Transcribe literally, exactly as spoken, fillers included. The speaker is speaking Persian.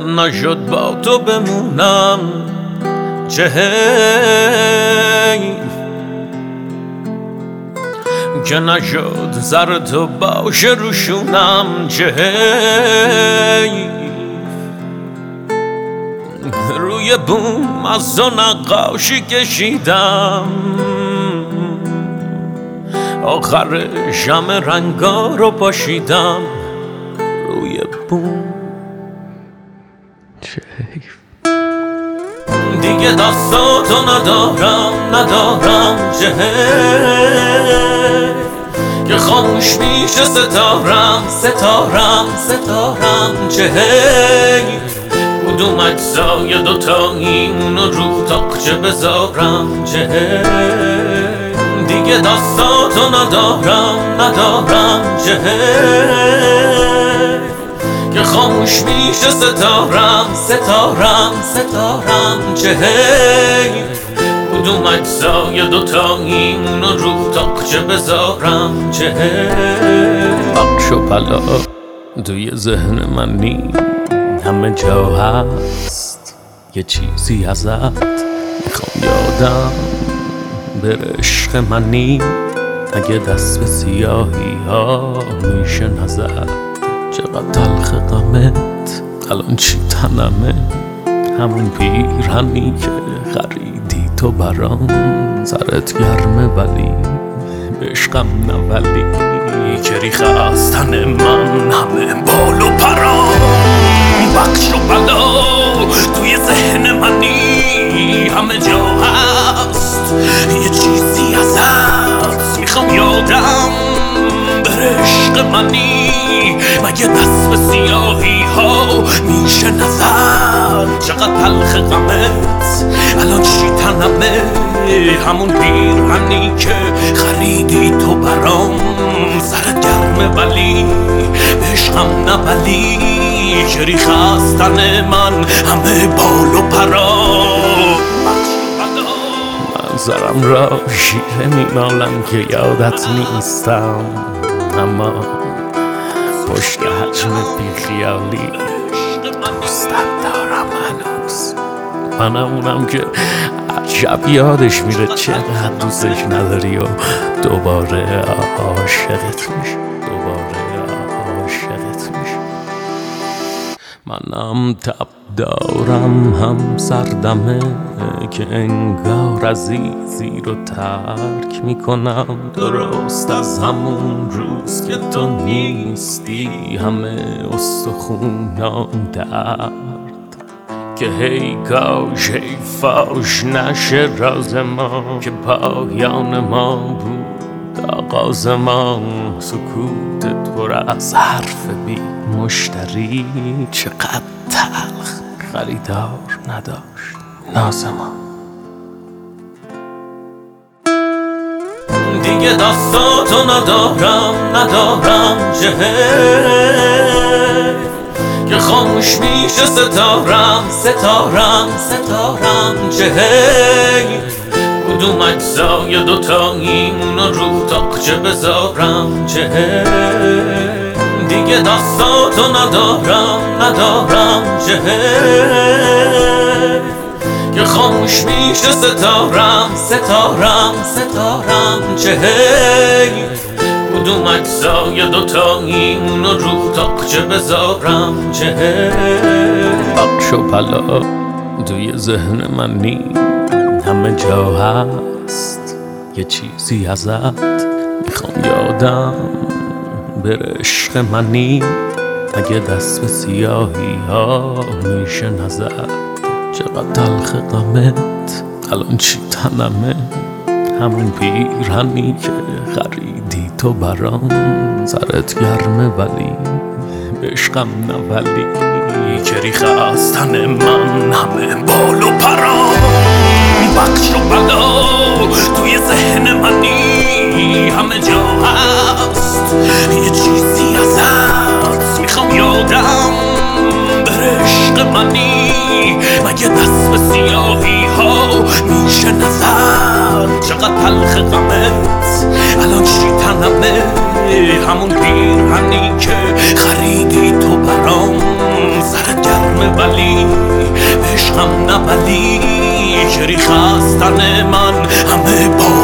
من نشد با تو بمونم چه حیف که نشد زر تو باشه روشونم چه حیف روی بوم از تو نقاشی کشیدم آخرش همه رنگا رو پاشیدم روی بوم چه حیف دیگه دستاتو ندارم ندارم چه حیف که خاموش میشه ستارم ستارم ستارم چه حیف کدوم اجزای دوتایی اونو رو تاقچه بذارم چه حیف دیگه دستاتو ندارم ندارم چه حیف که خاموش میشه ستارم ستارم ستارم چه حیف کدوم اجزای دوتایی اونو رو تاقچه بذارم چه حیف بخش و پلا توی ذهن من نی همه جا هست یه چیزی ازت میخوام یادم بره عشق منی اگه دست به سیاهی ها میشه نزد چقدر تلخ غمت الان چی تنمه همون پیرهنی که خریدی تو برام سرت گرمه ولی به عشقم نه ولی که ریخ از تن من همه بال و پرام بخش و بلا توی ذهن منی همه جا هست یه چیزی ازت میخوام یادم بره عشق منی مگه دست به سیاهی ها میشه نزد چقدر تلخ غمت الان چی تنمه همون پیرهنی که خریدی تو برام سرت گرمه ولی به عشقم نه ولی که ریخ از تن من همه بال و پرا منظرم را شیره میمالم که یادت نیستم اما پشت حجم بیخیالی دوستت دارم هنوز منم اونم که عجب یادش میره چقدر دوستش نداری و دوباره عاشقت میشه دوباره عاشقت میشه منم تب دارم هم سردمه که انگار عزیزی رو ترک میکنم درست از همون روز که تو نیستی همه استخونام درد که هی کاش هی فاش نشه راز ما که پایان ما بود آغاز ما سکوتت پر از حرف بی مشتری چقدر تلخ خریدار نداشت ناز ما دیگه دستاتو ندارم ندارم چه حیف که خاموش میشه ستارم ستارم ستارم چه حیف کدوم اجزای دوتایی اونو رو تاقچه بذارم چه حیف دیگه دستاتو ندارم ندارم چه حیف که خاموش میشه ستارم ستارم ستارم چه حیف کدوم اجزای دوتایی اونو رو تاقچه بذارم چه حیف بخش و پلا توی ذهن من نی همه جا هست یه چیزی ازت میخوام یادم بره عشق منی اگه دست به سیاهی ها میشه نزد چقدر تلخ غمت الان چی تنمه همون پیرهنی که خریدی تو برام سرت گرمه ولی به عشقم نه ولی که ریخ از تن من همه بال و پرام بخش و بلا توی ذهن منی همه جا هست یه چیزی ازت میخوام یادم بره عشق منی مگه دست به سیاهی ها میشه نزد چقدر تلخ غمت الان چی تنمه همون پیرهنی که خریدی تو برام سرت گرم خسم ولی عشقم نبلی که ریخ از تن من همه با